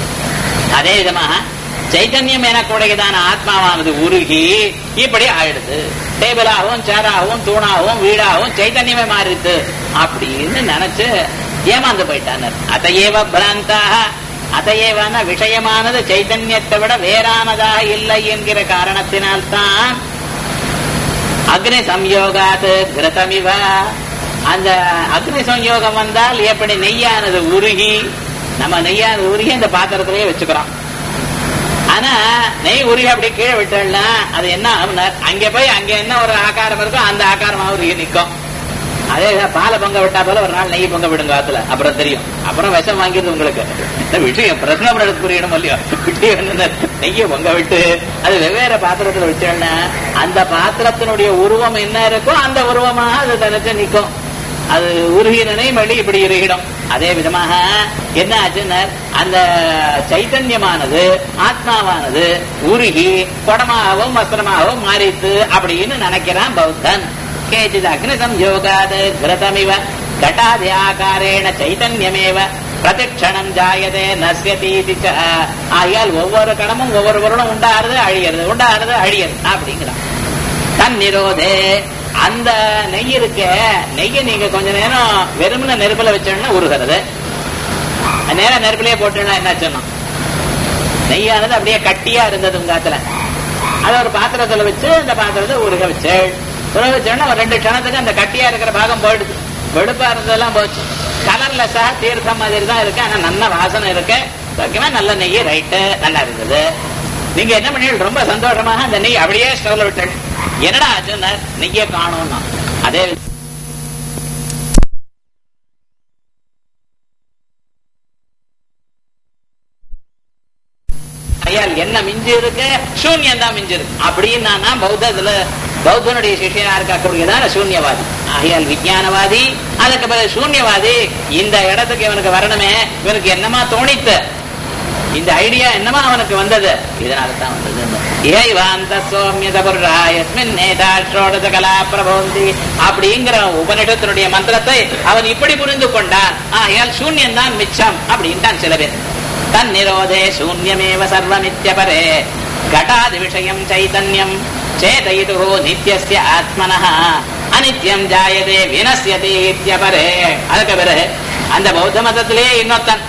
அதே விதமாக சைத்தன்யம் எனக்கூடியதான ஆத்மாவானது உருகி இப்படி ஆயிடுது. டேபிளாகவும் சேராகவும் தூணாகவும் வீடாகவும் சைத்தன்யமே மாறிடுது அப்படின்னு நினைச்சு ஏமாந்து போயிட்டாங்க. அதையேவ பிராந்தாக. அதையேவான விஷயமானது சைத்தன்யத்தை விட வேறானதாக இல்லை என்கிற காரணத்தினால்தான் அக்னி சம்யோகாது கிருதமிவ. அந்த அக்னி சம்யோகம் வந்தால் எப்படி நெய்யானது உருகி, நம்ம நெய்யானது உருகி அந்த பாத்திரத்திலேயே வச்சுக்கிறோம். ஆனா நெய் உருகி அப்படி கீழே விட்டா அது என்ன ஆகும்? அங்க போய் அங்க என்ன ஒரு ஆகாரம் இருக்கோ அந்த ஆகாரமாக உருகி நிற்கும். அதே பாலை பொங்க விட்டா போல ஒரு நாள் நெய் பொங்க விடுங்க காத்துல, அப்புறம் தெரியும். அப்புறம் விஷம் வாங்கிடுது உங்களுக்கு. விஷயம் பிரச்சனை புரியணும் இல்லையோ. நெய்ய பொங்க விட்டு அது வெவ்வேறு பாத்திரத்துல விட்டோம்னா அந்த பாத்திரத்தினுடைய உருவம் என்ன இருக்கோ அந்த உருவமாக அது தனிச்சு நிற்கும். அது உருகினே மழி இப்படி இறுகிடும். அதே விதமாக என்ன ஆச்சுன்னா அந்த சைத்தன்யமானது ஆத்மாவானது உருகி குடமாகவும் வஸ்திரமாகவும் மாறித்து அப்படின்னு நினைக்கிறான் பௌத்தன். கேச்சித் அக்னி சம்யோகாது கிருதமிவ கட்டாதி ஆகாரேண சைத்தன்யமேவ பிரதிக்ஷணம் ஜாயதே நஸ்யதீதி. ஆகையால் ஒவ்வொரு கணமும் ஒவ்வொரு பொருளும் உண்டாகிறது அழியறது, உண்டாகிறது அழியறது அப்படிங்கிறான். தன் நிரோதே. அந்த நெய் இருக்க நெய்யை நீங்க கொஞ்ச நேரம் வெறுமன நெருப்புல வச்சோம்னா உருகிறது. நேரம் நெருப்புலயே போட்டோம்னா என்ன சொன்னோம்? நெய்யானது அப்படியே கட்டியா இருந்தது உங்காத்துல. அதை ஒரு பாத்திரத்துல வச்சு அந்த பாத்திரத்தை உருக வச்சு உருக வச்சோம்னா ஒரு 2 க்ஷணத்துக்கு அந்த கட்டியா இருக்கிற பாகம் போயிடுது. வெளுப்பா இருந்ததெல்லாம் போச்சு. கலர்லெஸ்ஸா தீர்த்தம் மாதிரி தான் இருக்கு. ஆனா நல்ல வாசனை இருக்கு. நல்ல நெய் ரைட்டு நல்லா இருந்தது. நீங்க என்ன பண்ணீங்க? ரொம்ப சந்தோஷமாக அந்த நெய் அப்படியே ஸ்டவ்ல விட்டு என்னடா ஆச்சுன்னா நெய்ய காணும்னா அதே என்ன மிஞ்சி இருக்கு? சூன்யம் தான் மிஞ்சி இருக்கு அப்படின்னா பௌத்தத்துல பௌத்தனுடைய சிஷியனா இருக்கக்கூடியதான சூன்யவாதி. ஆகையால் விஞ்ஞானவாதி, அதுக்கு பிறகு சூன்யவாதி. இந்த இடத்துக்கு இவனுக்கு வரணுமே, இவனுக்கு என்னமா தோணித்து, இந்த ஐடியா என்னமா அவனுக்கு வந்தது, இதனால தான் வந்தது. அப்படிங்கிற உபனிஷத்தினுடைய மந்திரத்தை அவன் இப்படி புரிந்து கொண்டான். ஆகையால் சூன்யம் தான் மிச்சம் அப்படின்ட்டான் சில பேர். தன் நிரோதே சூன்யமேவ சர்வமித்யபரே கடாதி விஷயம் சைதன்யம் சேதயிதுஹோ நித்யஸ்ய ஆத்மனஹ அனித்யம் ஜாயதே வினஸ்யதி இத்யபரே. அதுக்கு பிறகு அந்த பௌத்த மதத்திலேயே இன்னொருத்தன்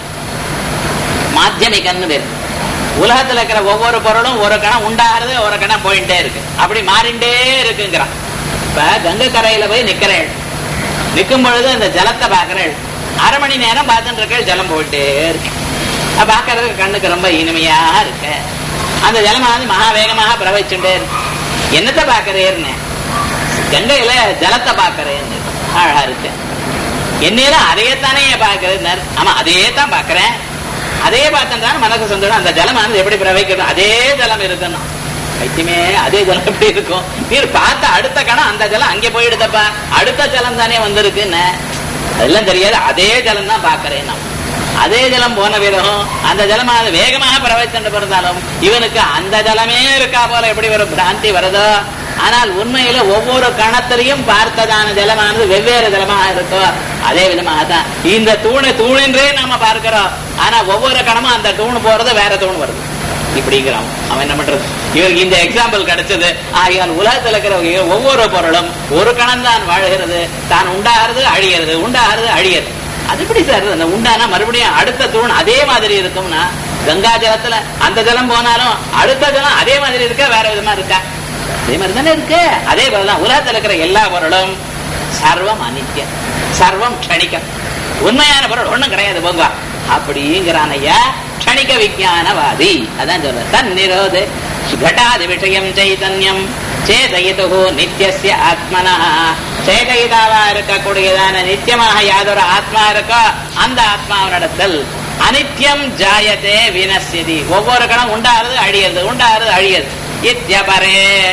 மாத்தியமிகன்னு பேர். உலகத்துல இருக்கிற ஒவ்வொரு பொருளும் ஒரு கணம் உண்டாகிறது, ஒரு கணம் போயிட்டே இருக்கு, அப்படி மாறிண்டே இருக்குங்கிறான். இப்ப கங்கை கரையில போய் நிக்கிறேன், நிற்கும் பொழுது அந்த ஜலத்தை பாக்குறேன், அரை மணி நேரம் பார்த்துட்டு இருக்க, ஜலம் போயிட்டே இருக்கு. பாக்குறதுக்கு கண்ணுக்கு ரொம்ப இனிமையா இருக்கு. அந்த ஜலமானது மகா வேகமாக பிரவகிச்சுட்டே இருக்கு. என்னத்தை பாக்குறேன்னு, கங்கையில ஜலத்தை பாக்குறேன்னு. அழகா இருக்கு. என்னையில அதையத்தானே பாக்குறேன். ஆமா, அதையே தான் பாக்குறேன், அதே பார்த்தா மனசு சந்தோஷம். அந்த ஜலமானது எப்படி பிரவகிக்கணும், அதே ஜலம் இருக்குன்னா வைத்தியமே அதே ஜலம் எப்படி இருக்கும். நீர் பார்த்த அடுத்த கணம் அந்த ஜலம் அங்கே போயிடுதப்பா, அடுத்த ஜலம் தானே வந்திருக்குன்னு அதெல்லாம் தெரியாது. அதே ஜலம் தான் பாக்குறேன். அதே ஜலம் போன பிறகும் அந்த ஜலமானது வேகமாக பிரவகிச்சு பிறந்தாலும் இவனுக்கு அந்த ஜலமே இருக்கா போல எப்படி ஒரு பிராந்தி வருதோ. ஆனால் உண்மையில ஒவ்வொரு கணத்திலையும் பார்த்ததான ஜலமானது வெவ்வேறு ஜலமாக இருக்கோ. அதே விதமாக தான் இந்த தூணென்றே நாம பார்க்கிறோம். ஆனா ஒவ்வொரு கணமும் அந்த தூண் போறது வேற தூண் வருது இப்படிங்கிறான். அவன் என்ன பண்றது? இவருக்கு இந்த எக்ஸாம்பிள் கிடைச்சது. ஆகையால் உலகத்தில் இருக்கிற ஒவ்வொரு பொருளும் ஒரு கணம் தான் வாழ்கிறது, தான் உண்டாகிறது அழிகிறது, உண்டாகிறது அழிகிறது. அது எப்படி சார் அந்த உண்டானா மறுபடியும் அடுத்த தூண் அதே மாதிரி இருக்கும்னா, கங்கா ஜலத்துல அந்த ஜலம் போனாலும் அடுத்த ஜலம் அதே மாதிரி இருக்க, வேற விதமா இருக்கா? அதே மாதிரி தானே இருக்கு. அதே போலதான் உலகத்தில் இருக்கிற எல்லா பொருளும் சர்வம் அனித்யம், சர்வம் க்ஷணிக்கம். உண்மையான பொருள் ஒண்ணும் கிடையாது போங்க அப்படிங்கிறான் ஐயா க்ஷணிக விஞ்ஞானவாதி. அதான் சொல்ற தன் நிரோதே घटादि विषयं चैतन्यम சேதயிது நித்யஸ்ய ஆத்மனா. சேதயிதாவா இருக்கக்கூடியதான நித்தியமாக யாதொரு ஆத்மா இருக்கோ அந்த ஆத்மாவினிடத்தில் அனித்யம் ஜாயத்தே வினஸ்யதி, ஒவ்வொரு கணம் உண்டாகிறது அழியது, உண்டாகிறது அழியது. இத்யபரே.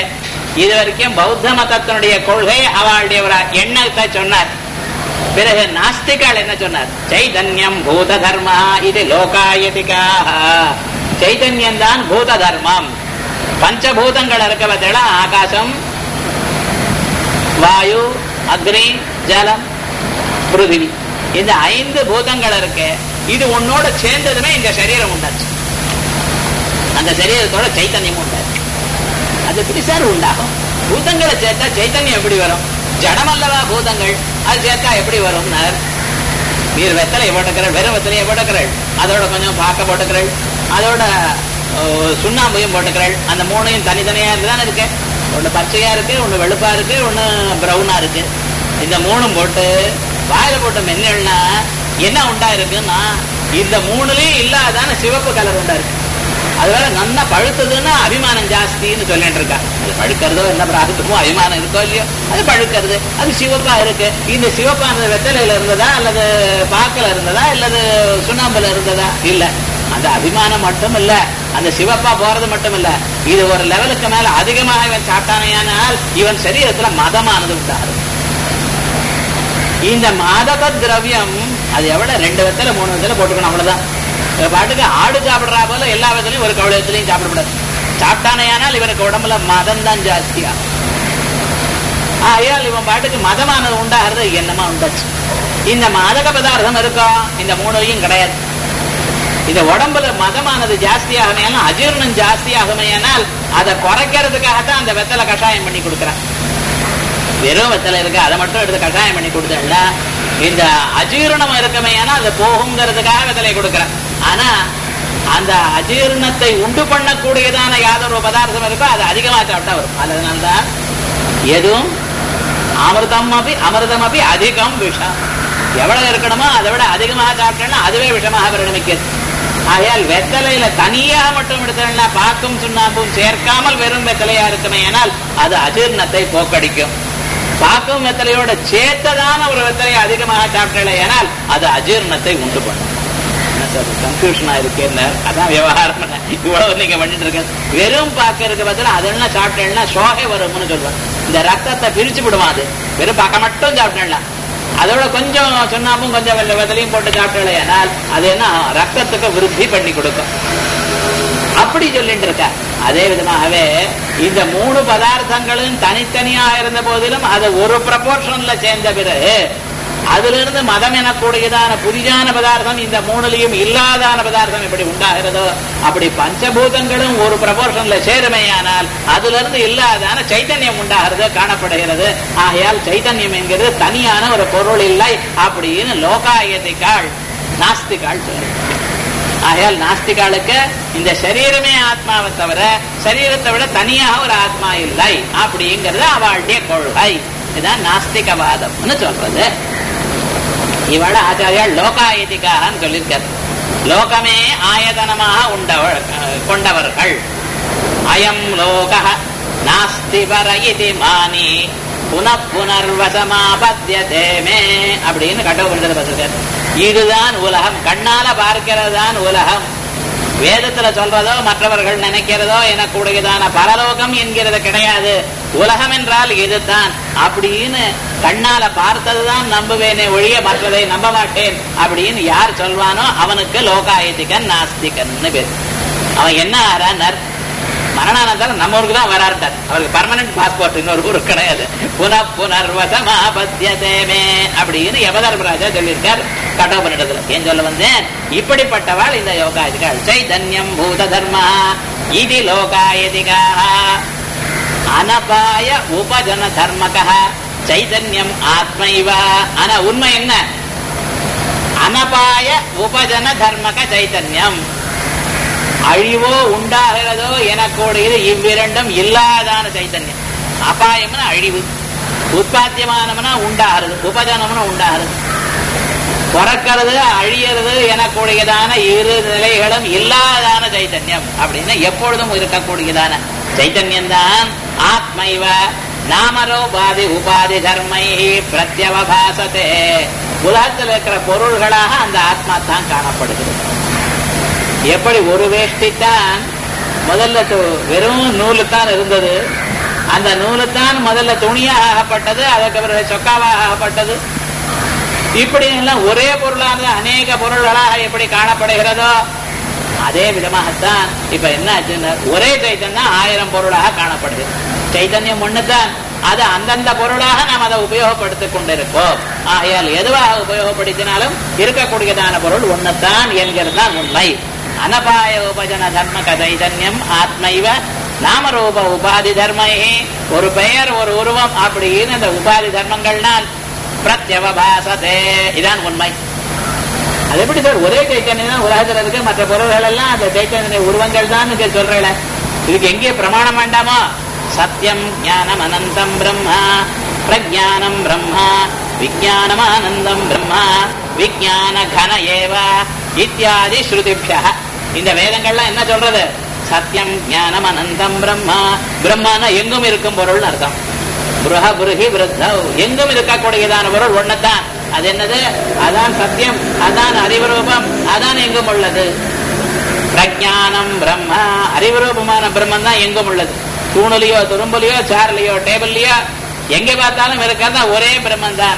இது வரைக்கும் பௌத்த மதத்தினுடைய கொள்கை அவளுடைய ஒரு எண்ணத்தை சொன்னார். பிறகு நாஸ்திகால் என்ன சொன்னார்? சைதன்யம் பூத தர்மா இது லோகாயதிகா. சைதன்யம் தான் பூத தர்மம். பஞ்சபூதங்கள் இருக்க பத்தில ஆகாசம், வாயு, அக்னி, ஜலம், பிருத்திவி, இந்த 5 பூதங்கள் இருக்கு. இது உன்னோட சேர்ந்ததுமே இந்த சரீரம் உண்டாச்சு. அந்த சரீரத்தோட சைத்தன்யம் உண்டாச்சு. அது எப்படி சார் உண்டாகும்? பூதங்களை சேர்த்தா சைத்தன்யம் எப்படி வரும்? ஜடம் அல்லவா பூதங்கள், அது சேர்த்தா எப்படி வரும்? நீர் வெத்தலை போட்டுக்கிறள், வெறும் வெத்தலையை போட்டுக்கிறள், அதோட கொஞ்சம் பாக்க போட்டுக்கிறள், அதோட சுண்ணாம்பையும் போட்டுக்கிறள். அந்த 3ஐயும் தனித்தனியா இருக்குதான் இருக்கு. ஒண்ணு பச்சையா இருக்கு, ஒண்ணு வெளுப்பா இருக்கு, ஒண்ணு பிரவுனா இருக்கு. இந்த 3ம் போட்டு வாயில போட்டு மென்னா என்ன உண்டா இருக்குன்னா, இந்த 3லயும் இல்லாதான சிவப்பு கலர் உண்டா இருக்கு. அதுவேளை நல்லா பழுத்ததுன்னா அபிமானம் ஜாஸ்தின்னு சொல்லிட்டு இருக்கா. அது பழுக்கிறதோ என்ன பிரார்த்தமோ அபிமானம் இருக்கோ இல்லையோ, அது பழுக்கிறது, அது சிவப்பா இருக்கு. இந்த சிவப்பானது வெத்தலையில இருந்ததா அல்லது பாக்கல இருந்ததா அல்லது சுண்ணாம்புல இருந்ததா? இல்ல, அந்த அபிமானம் மட்டும் இல்ல, அந்த சிவப்பா போறது மட்டும் இல்ல, இது ஒரு லெவலுக்கு மேல அதிகமாக இவன் சாப்பிட்டானையானால் இவன் சரீரத்துல மதமானது உண்டாகும். இந்த மாதக திரவியம் அது எவ்வளவு 2 வெத்தலை 3 வெத்தலை போட்டுக்கணும், அவ்வளவுதான். பாட்டுக்கு ஆடு சாப்பிடுறா போல எல்லா விதத்திலையும் ஒரு கவலையத்திலையும் சாப்பிடக்கூடாது. சாப்பிட்டானையானால் இவனுக்கு உடம்புல மதம் தான் ஜாஸ்தியா. ஆகையால் இவன் பாட்டுக்கு மதமானது உண்டாகிறது என்னமா உண்டாச்சு. இந்த மாதக பதார்த்தம் இருக்கும், இந்த 3ஐயும் கிடையாது. இந்த உடம்புல மதமானது ஜாஸ்தி ஆகமையாலும் அஜீர்ணம் ஜாஸ்தி ஆகமையானால் அதை குறைக்கிறதுக்காகத்தான் அந்த வெத்தலை கஷாயம் பண்ணி கொடுக்குறான். வெறும் வெத்தலை இருக்கு, அதை மட்டும் எடுத்து கஷாயம் பண்ணி கொடுத்தா இந்த அஜீரணம் இருக்கமையானால் அது போகுங்கிறதுக்காக வெத்தலை கொடுக்குறான். ஆனா அந்த அஜீரணத்தை உண்டு பண்ணக்கூடியதான யாதொரு பதார்த்தம் இருக்கோ அது அதிகமா சாப்பிட்டா வரும். அதனால்தான் எதுவும் அமிர்தம் அப்படி அதிகம் விஷம். எவ்வளவு இருக்கணுமோ அதை விட அதிகமாக சாப்பிட்டேன்னா அதுவே விஷமாக பரிணமிக்கிறது. ஆகையால் வெத்தலையில தனியாக மட்டும் எடுத்தா பாக்கும் சுண்ணாம்பும் சேர்க்காமல் வெறும் வெத்தலையா இருக்குமே, ஆனால் அது அஜீர்ணத்தை போக்கடிக்கும். பாக்கும் வெத்தலையோட சேர்த்ததான ஒரு வெத்தலையை அதிகமாக சாப்பிட்டே ஆனால் அது அஜீர்ணத்தை உண்டு பண்ணும். என்ன சார் கன்ஃபியூஷனா இருக்கேன்னு, அதான் விவகாரம். இவ்வளவு நீங்க பண்ணிட்டு இருக்க வெறும் பாக்க இருக்க பத்தில அதெல்லாம் சாப்பிட்டேன்னா சோகை வரும்னு சொல்லுவாங்க. இந்த ரத்தத்தை பிரிச்சு விடுவான். அது வெறும் பாக்க மட்டும் சாப்பிட்டேன், அதோட கொஞ்சம் சுண்ணாம்பும் கொஞ்சம் வெத்தலையும் போட்டு சாப்பிட்டேனால் அது என்ன ரத்தத்துக்கு விருத்தி பண்ணி கொடுக்கும். அப்படி சொல்லிட்டு இருக்க. அதே விதமாகவே இந்த 3 பதார்த்தங்களும் தனித்தனியா இருந்த போதிலும் அதை ஒரு ப்ரொபோர்ஷன்ல சேர்ந்த பிறகு அதுல இருந்து மதம் எனக்கூடியதான புதிதான பதார்த்தம் இந்த மூணுலையும் இல்லாதான பதார்த்தம் எப்படி உண்டாகிறதோ அப்படி பஞ்சபூதங்களும் ஒரு ப்ரபோர்ஷன்ல சேருமையானால் அதுல இருந்து இல்லாதான சைத்தன்யம் உண்டாகிறது காணப்படுகிறது. ஆகையால் சைத்தன்யம் என்கிறது தனியான ஒரு பொருள் இல்லை அப்படின்னு லோகாயதிகாள் நாஸ்திகாள் சொல்லுங்க. ஆகையால் நாஸ்திகாளுக்கு இந்த சரீரமே ஆத்மாவை தவிர சரீரத்தை விட தனியாக ஒரு ஆத்மா இல்லை அப்படிங்கிறது அவளுடைய கொள்கை. இதுதான் நாஸ்திகவாதம்னு சொல்றது. இவள ஆச்சாரியால் லோகாயதிகான்னு சொல்லியிருக்காரு. லோகமே ஆயதனமாக கொண்டவர்கள். அயம் லோக நாஸ்தி பர இதி மானி புனர்வசமாபத்யதே மே அப்படின்னு கட்டோபனிஷத்து பார்த்திருக்காரு. இதுதான் உலகம், கண்ணால பார்க்கிறது தான் உலகம். வேதத்துல சொல்றதோ மற்றவர்கள் நினைக்கிறதோ எனக்குடையதான பரலோகம் என்கிறது கிடையாது. உலகம் என்றால் இதுதான் அப்படின்னு கண்ணால பார்த்ததுதான் நம்புவேனே ஒழிய மற்றதை நம்ப மாட்டேன் அப்படின்னு யார் சொல்வானோ அவனுக்கு லோகாயதிகன் நாஸ்திகன்னு பேர். அவன் என்ன ஆறார், மரணானந்தரம் நம்ம ஊருக்கு தான் வராட்டார். அவருக்கு பர்மனன்ட் பாஸ்போர்ட் இன்னொரு ஊருக்கு கிடையாது. புனர்வசமாபத்யதேமே அப்படின்னு யமதர்மராஜா சொல்லியிருக்கார் கடோபனிடத்துல. ஏன் சொல்ல வந்தேன், இப்படிப்பட்டவாள் இந்த யோகாயதிகாள். சைதன்யம் பூத தர்மா இது லோகாயதிகா அனபாய உபஜன தர்மக சைதன்யம் ஆத்மைவா. ஆனா உண்மை என்ன, அனபாய உபஜன தர்மக சைதன்யம் அழிவோ உண்டாகிறதோ எனக்கூடியது இவ்விரண்டும் இல்லாதான சைத்தன்யம். அபாயம்னா அழிவு, உற்பத்தியமானம்னா உண்டாகிறது, உபஜனம்னா உண்டாகிறது. பிறக்கிறது அழியறது எனக்கூடியதான இரு நிலைகளும் இல்லாதான சைத்தன்யம் அப்படின்னு எப்பொழுதும் இருக்கக்கூடியதான சைத்தன்யம் தான் ஆத்மைவ நாமரோபாதி உபாதி தர்மை பிரத்யவபாசத்தே. உலகத்தில் இருக்கிற பொருள்களாக அந்த ஆத்மா தான் காணப்படுகிறது. எப்படி ஒரு வேஷ்டித்தான் முதல்ல வெறும் நூலுத்தான் இருந்தது, அந்த நூலுத்தான் முதல்ல துணியாக ஆகப்பட்டது, அதற்கு பிறகு சொக்காவாக ஆகப்பட்டது. இப்படி எல்லாம் ஒரே பொருளானது அநேக பொருள்களாக எப்படி காணப்படுகிறதோ அதே விதமாகத்தான் இப்ப என்ன ஆச்சுன்னா ஒரே சைத்தன்யம் 1000 பொருளாக காணப்படுது. சைத்தன்யம் ஒண்ணுதான், அது அந்தந்த பொருளாக நாம் அதை உபயோகப்படுத்திக் கொண்டிருக்கோம். ஆகையால் எதுவாக உபயோகப்படுத்தினாலும் இருக்கக்கூடியதான பொருள் ஒண்ணுத்தான் என்கிறது தான் உண்மை. அனபாய உபஜன தர்மக சைதன்யம் ஆத்மைவ நாமரூப உபாதி தர்மை. ஒரு பெயர் ஒரு உருவம் அப்படின்னு அந்த உபாதி தர்மங்கள்னால் பிரத்யவபாசதே. இதான் உண்மை. அது எப்படி சார் ஒரே சைத்தன்யம் தான் உலகத்தில் இருக்கு, மற்ற பொருள்கள் எல்லாம் அந்த சைத்தன்ய உருவங்கள் தான் சொல்றேன். இதுக்கு எங்கே பிரமாணம் வேண்டாமா? சத்தியம் ஞானம் அனந்தம் பிரம்மா பிரஜானம் பிரம்மா விஜானம் ஆனந்தம் பிரம்மா விஜான கன ஏவ இத்தியாதி ஸ்ருதிப்யா. இந்த வேதங்கள்லாம் என்ன சொல்றது? சத்தியம் ஞானம் அனந்தம் பிரம்மா. பிரம்மான எங்கும் இருக்கும் பொருள் அர்த்தம். புருஹ புருஹி விருத்தவ் எங்கும் இருக்கக்கூடியதான பொருள் ஒன்னதான். அது என்னது? அதான் சத்தியம், அதான் அறிவுரூபம், அதான் எங்கும் உள்ளது. பிரஜானம் பிரம்மா அறிவுரூபமான பிரம்மன் தான் எங்கும் உள்ளது. தூணுலையோ துரும்புலையோ சேர்லையோ டேபிள்லையோ எங்க பார்த்தாலும் இருக்கிறதா ஒரே பிரம்மன் தான்.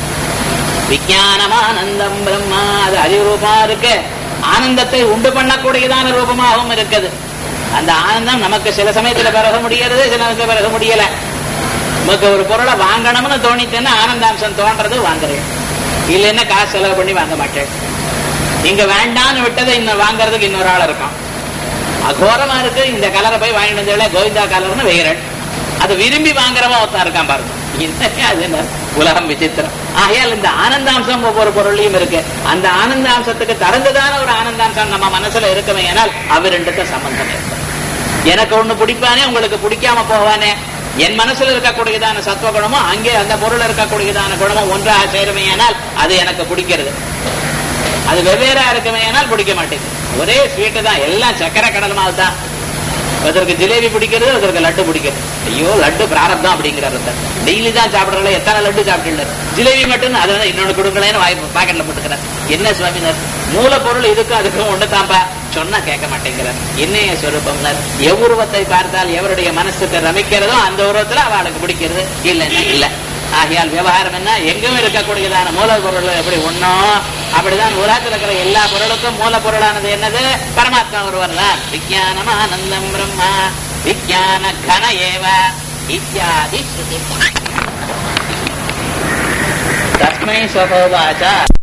விஜானமானந்தம் பிரம்மா அது அறிவுரூபமா இருக்கு, ஆனந்தத்தை உண்டு பண்ணக்கூடியதான ரூபமாகவும் இருக்குது. அந்த ஆனந்தம் நமக்கு சில சமயத்துல பிறக முடியறது, சில சமயத்துல பிறக முடியல. நமக்கு ஒரு பொருளை வாங்கணும்னு தோணித்தேன்னா ஆனந்தாம்சம் தோன்றது, வாங்குறேன். இல்லைன்னா காசு செலவு பண்ணி வாங்க மாட்டேன். நீங்க வேண்டான்னு விட்டதை இன்னும் வாங்கறதுக்கு இன்னொரு ஆள் இருக்கான். அகோரமா இருக்கு, இந்த கலரை போய் வாங்கிட்டு வந்தே கோவிந்தா கலர்னு வெயிறேன். அது விரும்பி வாங்குறவா ஒருத்தன் இருக்கான் பாருங்க. அது என்ன உலகம் விசித்திரம். ஆகையால் இந்த ஆனந்தாம்சம் ஒவ்வொரு பொருளையும் இருக்கு. அந்த ஆனந்தாம்சத்துக்கு தகுந்ததான ஒரு ஆனந்தாம்சம் நம்ம மனசுல இருக்குமே, ஆனால் அவர் ரெண்டுக்கும் சம்பந்தம் இருக்கு. எனக்கு ஒண்ணு பிடிப்பானே, உங்களுக்கு பிடிக்காம போவானே. என் மனசுல இருக்கக்கூடியதான சத்துவ குணமும் அங்கே அந்த பொருள் இருக்கக்கூடியதான குணமும் ஒன்றாக சேருமே, ஆனால் அது எனக்கு பிடிக்கிறது. அது வெவ்வேறா இருக்குமே, ஆனால் பிடிக்க மாட்டேங்குது. ஒரே ஸ்வீட்டு தான், எல்லாம் சக்கரை கடல் மாவு தான். ஒருத்தருக்கு ஜிலேபி பிடிக்கிறது, ஒருத்தருக்கு லட்டு பிடிக்கிறது. ஐயோ லட்டு பிராரப்தம் அப்படிங்கிறார். டெய்லி தான் சாப்பிடறல, எத்தனை லட்டு சாப்பிட்டு ஜிலேபி மட்டும் அதை இன்னொன்று கொடுக்கலன்னு பாக்கெட்ல போட்டுக்கிறார். என்ன சுவாமினர், மூலப்பொருள் இதுக்கும் அதுக்கும் ஒண்ணுதான்பா சொன்னா கேட்க மாட்டேங்கிறார். என்னைய சொரூபம்னர், எவ்வுருவத்தை பார்த்தால் எவருடைய மனசுக்கு ரமிக்கிறதோ அந்த உருவத்துல அவளுக்கு பிடிக்கிறது, இல்லைன்னா இல்ல. ஆகையால் விவகாரம் என்ன, எங்கும் இருக்கக்கூடியதான மூலப்பொருள் எப்படி ஒண்ணோ அப்படிதான் உலகத்தில் இருக்கிற எல்லா பொருளுக்கும் மூலப்பொருளானது என்னது? பரமாத்மா ஒருவர் தான். விஜயானம் ஆனந்தம் பிரம்மா விஜயான கன ஏவ இத்தியாதி தஸ்மை ஸ்வகோவாச்ச